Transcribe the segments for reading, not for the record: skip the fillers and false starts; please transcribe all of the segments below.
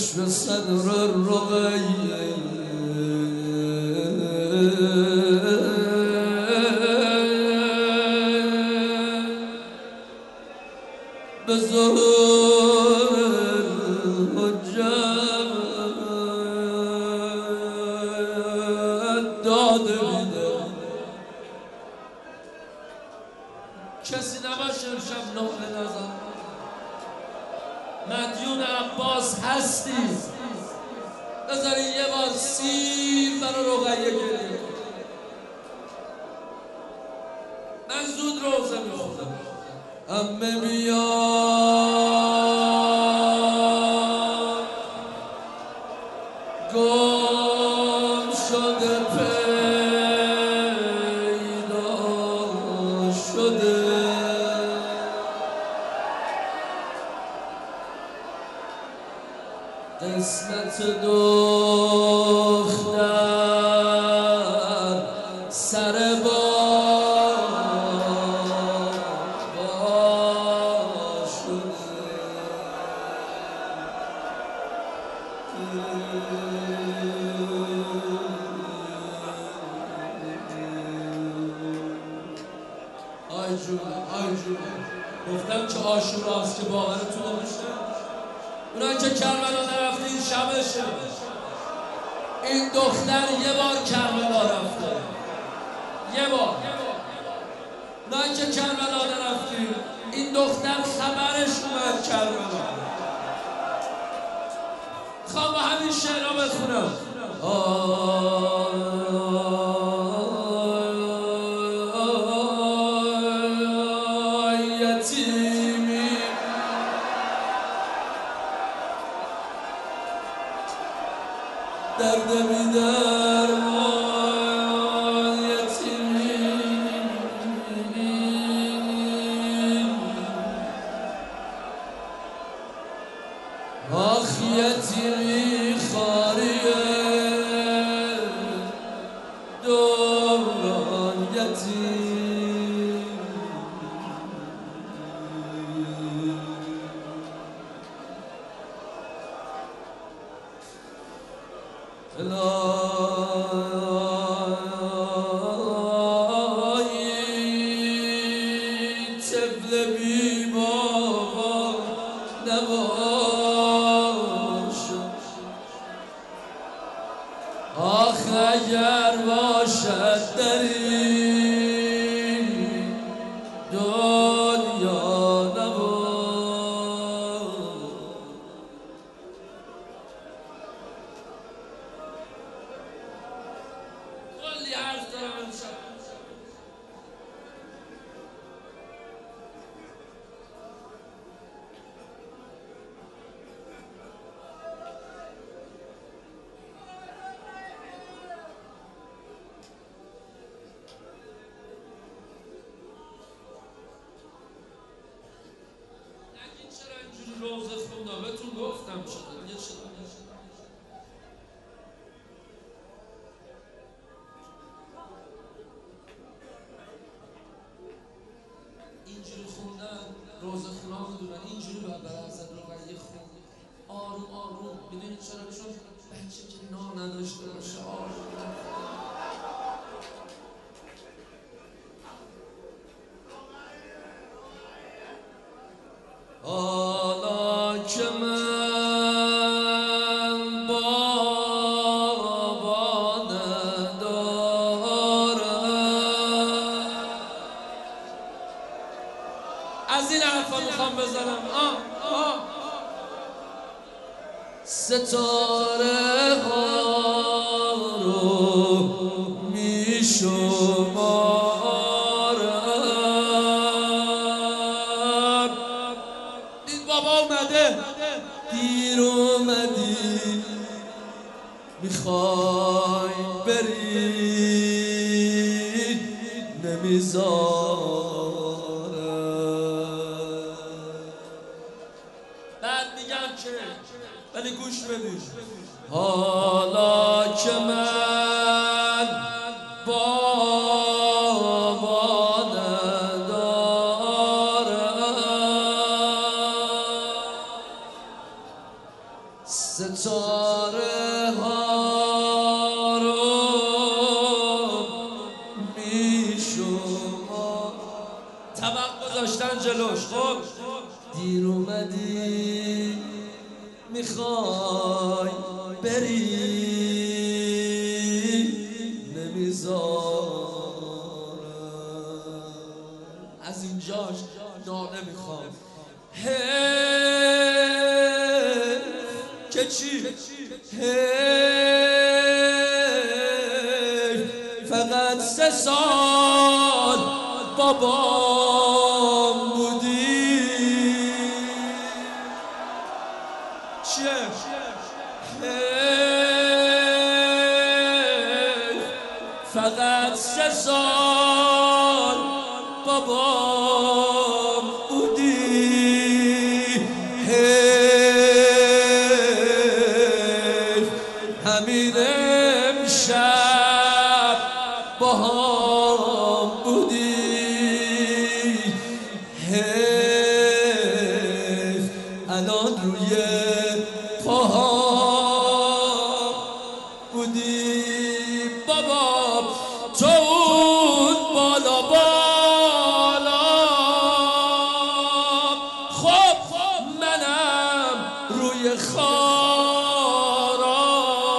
به صدر الرقیه به ظهور الحجت داده میده. کسی نباشه امشب ناله نزن. مدیون عباس هستی بذاری یه بار سیر برای رقیه گریه. من زود روزه میخونم. عمه بیاد گم شده پیدا شده. قسمت دختر سر آی جونه گفتم که عاشوراست که باورتون نمیشه. اونایی که کربلا نرفتین شبشه. این دختر یه بار کربلا رفته، یه بار. اونایی که کربلا نرفتین این دختر خبرش اومد کربلا. خواه با همین شعرها بخونم. یتیمی درد بیدر یتیمی آخ یتیمی خاریه دوران یتیم الهی طفل بی بابا نباش. آخ اگر باشد در این دنیا نباش. کلی حرف دارم امشب. نگین چرا اینجوری روزه خوندم بهتون گفتم چرا. اینجوری خوندن روزه خونا میدونن اینجوری باید برای حضرت رقیه خوند. آروم آروم. میدونید چرا؟ چون بچه که نان نداشته باشه آروم. حالا که من بابا ندارم از این حرفا میخوام بزنم. ستاره ها رو میشمارم. دید بابا اومده دیر اومدی میخوای بری نمیذارم. بعد میگم که ولی گوش بدید. حالا که من بابا ندارم ستاره ها رو میشما طبق گذاشتن جلوش. خب دیر اومدی میخوای بری نمیذارم از اینجاش ناله میخوام. که چی؟ فقط 3 سال بابام بودی. چیه؟ فقط 3 سال بابام بودی. همین امشب با هم بودی. الان روی پاها بودی. بابا تو اون بالا بالا، خب منم روی خارا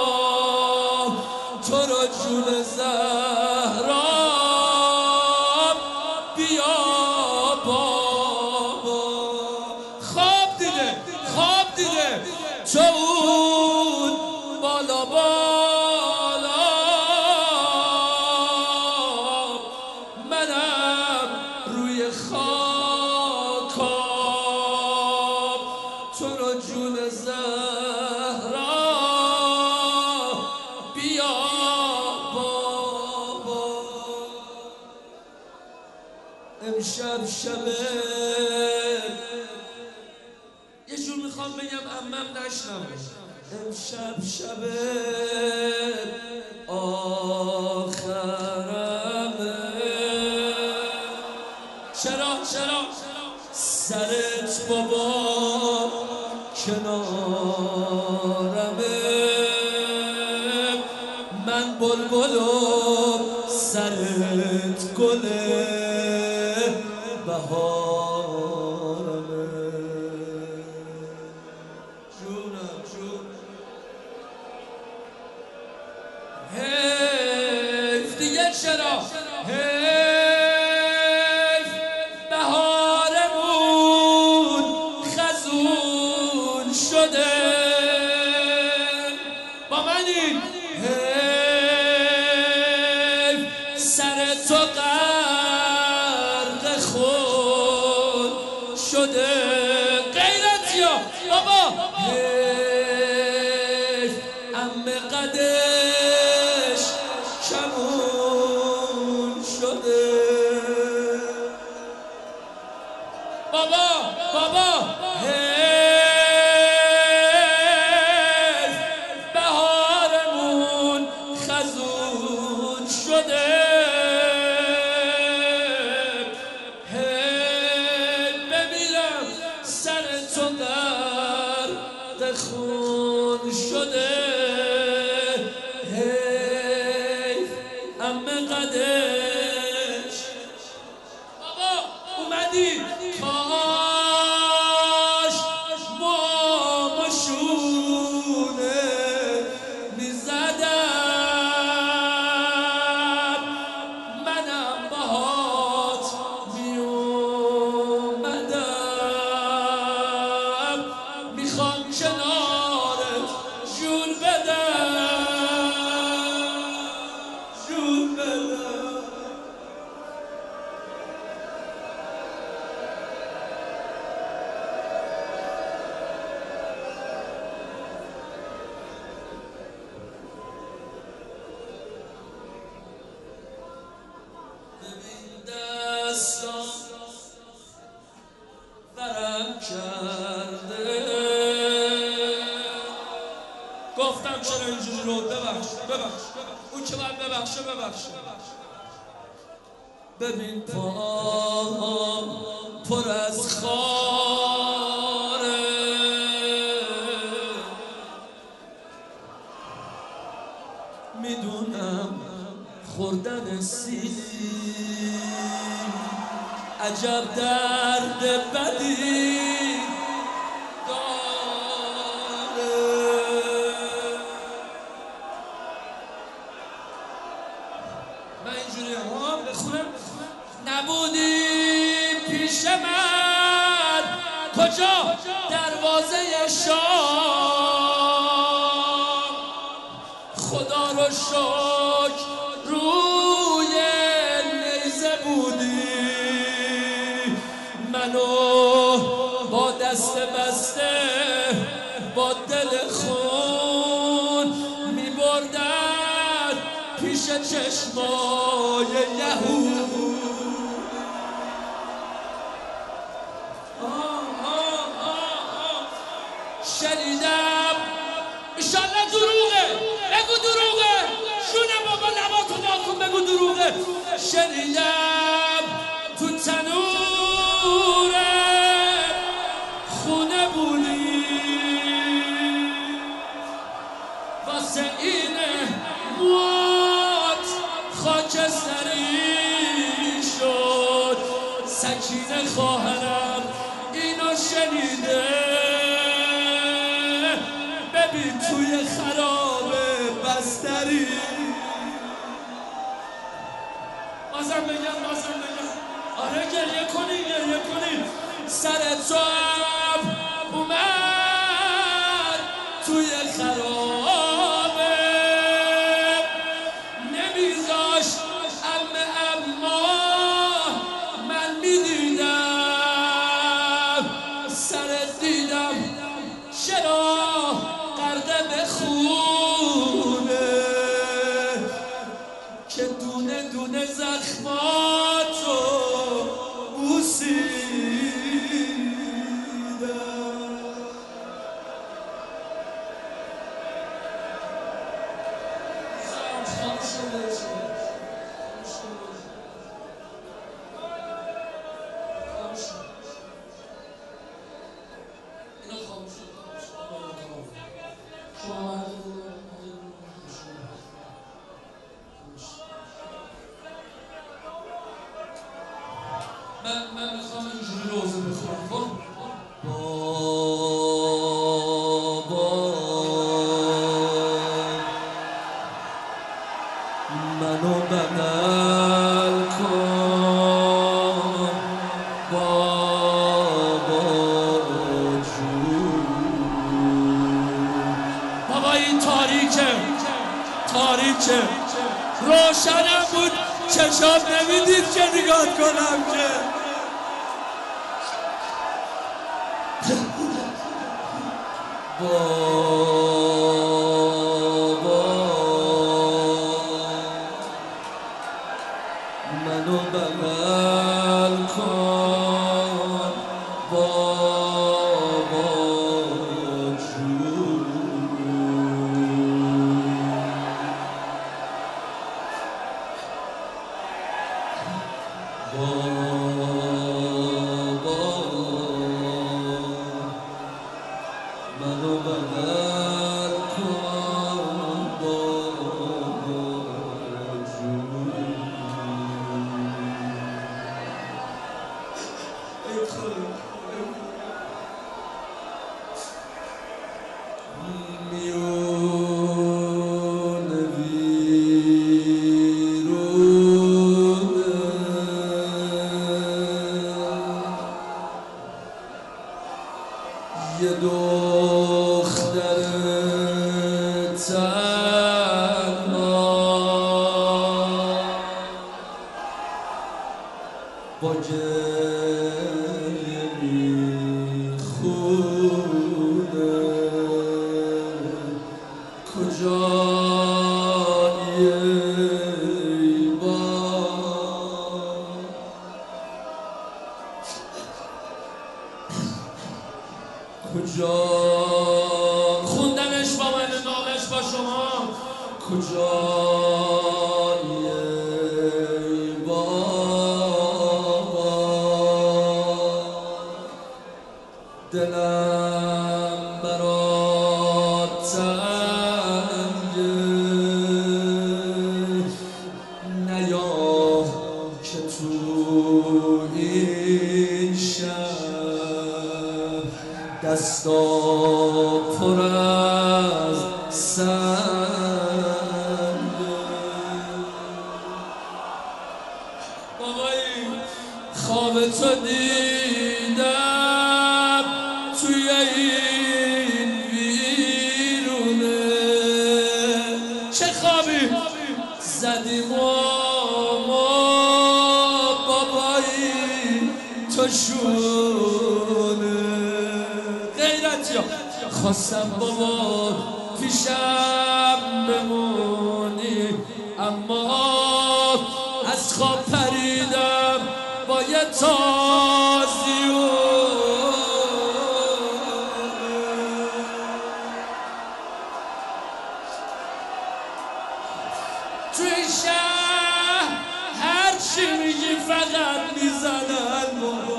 تو رو جون زهرا بیا بابا. خواب دیده تو اون بالا بالا، منم روی خاکام تو رو جون زهرا بیا بابا. امشب شبه یه جور میخوام بگم عمم نشنوه. امشب شبه آخرمه. چرا سرت بابا کنارمه. من بلبلم سرت گله بهارمه. جونم حیف دیگه. چرا حیف بهارمون خزون شده. با منی حیف سر تو غرق خون شده. غیرتیا بابا حیف عمه قدش کمون شده. بابا حیف بهارمون خزون شده. حیف بمیرم سر تو غرق خون شده. حیف عمه قدش بابا اومدی. کاش ماماشونه میزدم، منم باهات میومدم. میخوام کنارت جون بدم. ببین دستم ورم کرده. گفتم چرا اینجوری رو ببخش اون که باید ببخشه. ببین پاهم پر از خاره، میدونم خوردن سیلی عجب درد بدی داره. من اینجوری هم بخونم نبودی پیش من کجا دروازه شام خدا رو شکر روی نیزه بودی منو با دست بسته با دل خون میبردن پیش چشمای یهود. شنیدم ایشالله دروغه بگو دروغه شونه بابا لباتو ناکن بگو دروغه. شنیدم تو تنوره خونه بودی واسه اینه موت خاکستری شد. سکینه خواهرم اینو شنیده ببین توی خراب بستری. بازم بگم آره گریه کنی سر تو اومد توی خرابه نمیذاشت اما من میدیدم سرت دیدم چرا غرقه به خونه که دونه دونه زخماتو بوسیدم. من میخوام اینجوری روزه بخونم. بابا منو بغل کن بابا جون. بابا این تاریکه روشنم بود چشام نمیدید که نگاه کنم که بابا منو بغل کن بابا جون. منو بغل کن بابا جون. ای خدا میونه ویرونه یه دختر تنها با گریه میخونه کجایی ای باد کجا خوندنش با من نامش با شما کجایی ای بابا دلم برات تنگه بابایی خواب تو دیدم توی این ویرونه. چه خوابی زدی ماما بابایی تو شونه. غیرتی ها خواستم بابا پیشم بمونی، اما از خواب پریدم با یه تازیونه. توی شهر هر چی میگی فقط میزنن بابا.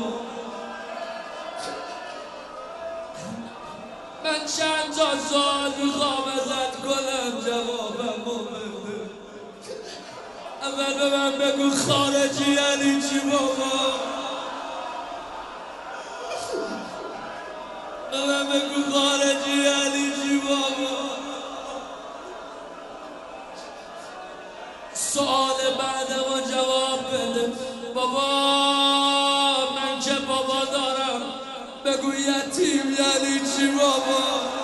من چند تا سال میخوام ازت کنم جوابمو بده. اول به من بگو خارجی یعنی چی بابا؟ به من بگو خارجی یعنی چی بابا؟ سؤال بعدمو جواب بده بابا. من که بابا دارم، بگو یتیم یعنی چی بابا؟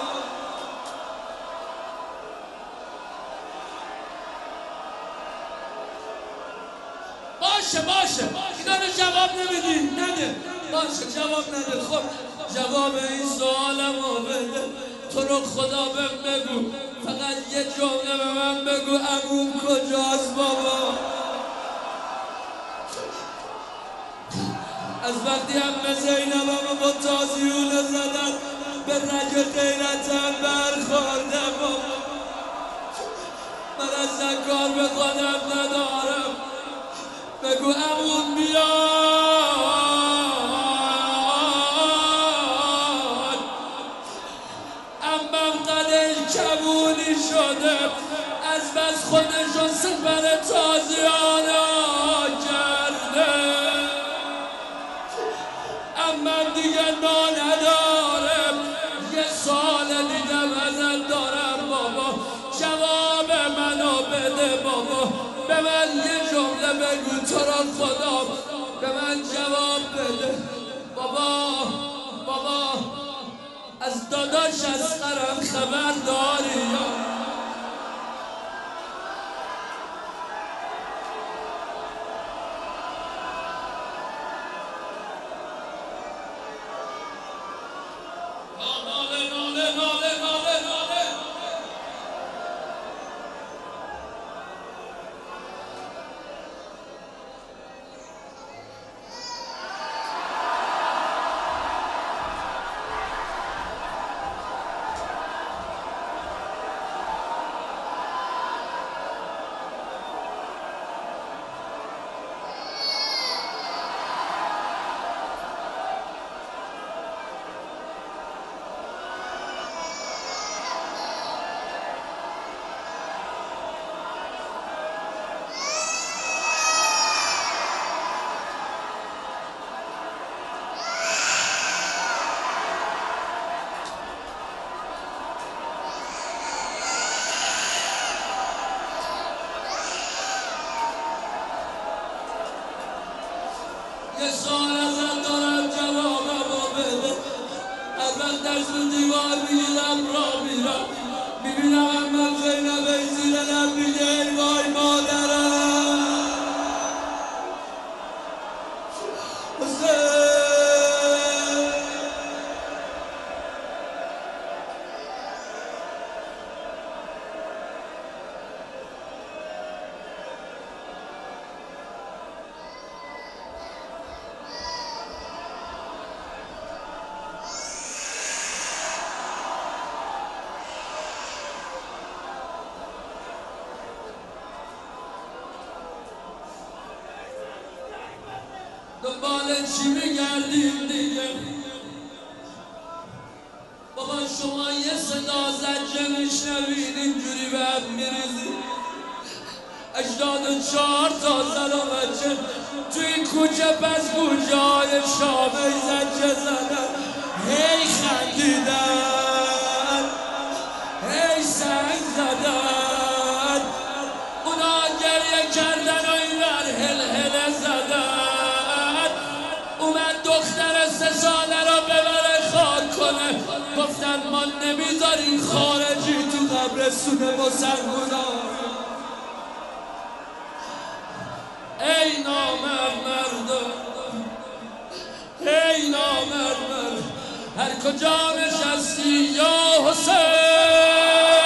باشه اینا رو جواب نمیدی؟ نده. باشه جواب نده. خب جواب این سوالمو بده. تو رو خدا بهم بگو، فقط یه جمله به من بگو، عموم کجاست بابا؟ از وقتی هم زینبمو با تازیونه زدن به رگ غیرتم برخورده بابا. من اصلا کار به خودم ندارم، بگو عموم بیاد. عمم قدش کبونی شده، از بس خودشو سپر تازیانه کرده. عمم دیگه نا نداره، یه سال دیگه ازت دارم بابا. جواب منو بده بابا. به من یه جمله بگو تو رو خدا، به من جواب بده بابا. از داداش اصغرم خبر داری یا؟ یه سال ازت دارم جوابمو بده. از وقت درس دیوار میگیرم را میرم، میبینم عمم زینب زیر لب میگه ای وای مادرم. دنبال چی میگردیم دیگه؟ بابا شما یه صدا زجه میشنوید اینجوری به هم میریزید. 84 تا زن و بچه توی کوچه پس کوچه های شامه زجه زدن، هی خندیدن، هی زدن، اونا گریه کردن و اینور هل زدن. اومد دختر 3 ساله رو ببره خاک کنه، گفتن ما نمیذاریم خارجی تو قبرستون مسلمونا. ای نامرد مردم، ای نامرد مرد، هر کجا نشستی یا حسین.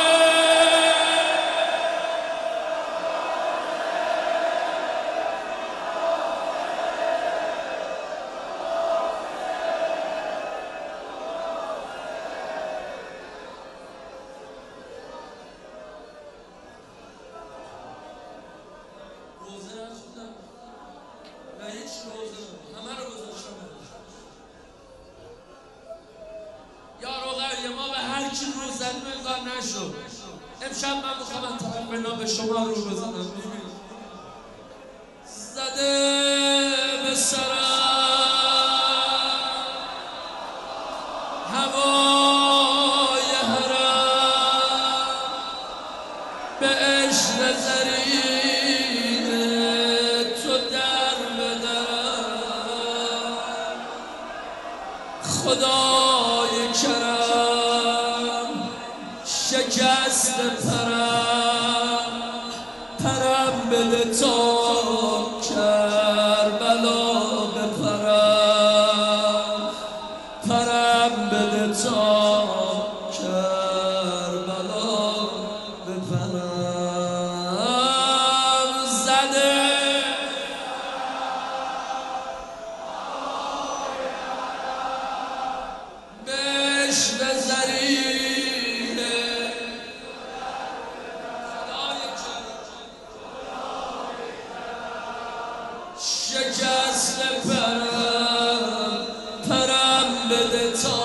نشو امشب من میخوام تقریبا به شما رو بزنم. زده به سرم هوای حرم، به عشق زرین تو در بدرم. خدای کرم شکست پرم بده تا کربلا بپرم، پرم بده تا کربلا بپرم. زده بهش بزرید شکست پرم بده تا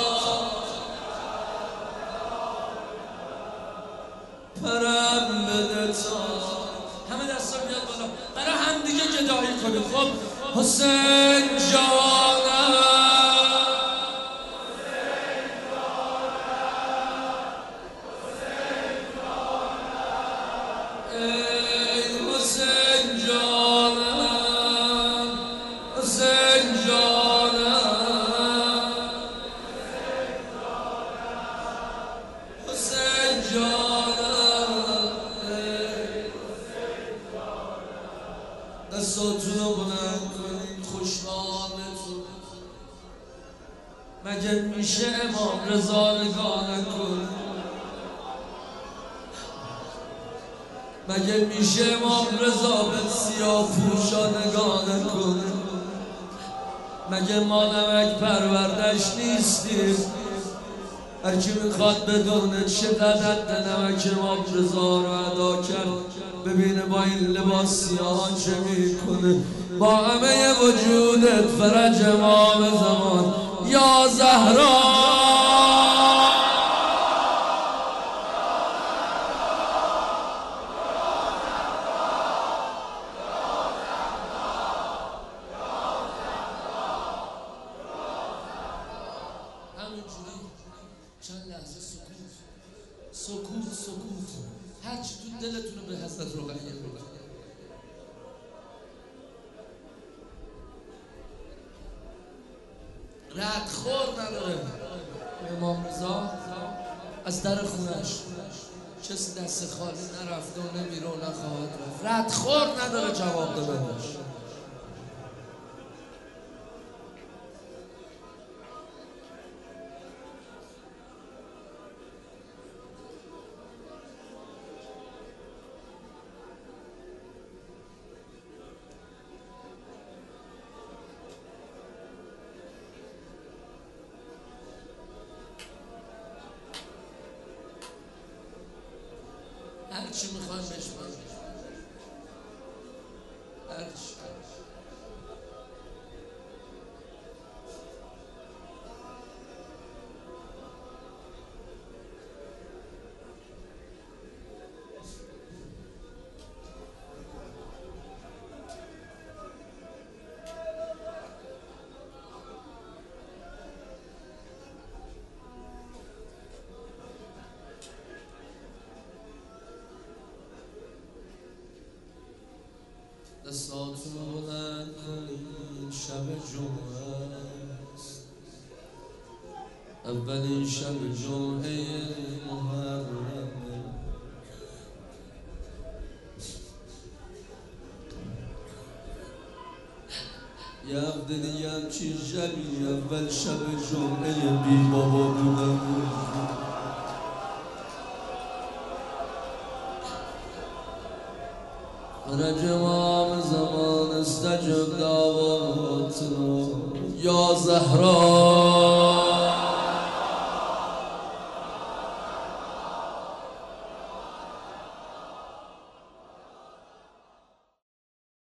پرم بده تا. همه دستا بیاد بالا برای هم دیگه گدایی کنیم. خب حسین جانم، ای حسین جانم، حسین جانم، حسین جانم، دستاتون رو بلند کنید خوشنامتون. مگه میشه امام رضا نگاه نکنه؟ مگه میشه امام رضا به سیاه پوشا نگاه نکنه؟ مگه ما نمک پروردش نیستیم؟ هرکی میخواد بدونه چقدر نمک امام رضا رو ادا کرد ببینه با این لباس سیاه چه میکنه. با همه وجودت فرج امام زمان یا زهرا. چند لحظه سکوت هرچی تو دلتون رو به حضرت رقیه بگید. ردخور نداره امام رضا از در خونش، کسی دست خالی نرفته و نمیره و نخواهد رفت. ردخور نداره جواب دادنش. هرچی میخوایم بشماریم، هرچی. دستاتون رو بلند کنید شب جمعه است اولین شب جمعه محرم یه هفته دیگه همچین شبی اول شب جمعه بی بابا بودم رجب زمان استجب دعواتنا یا زهرا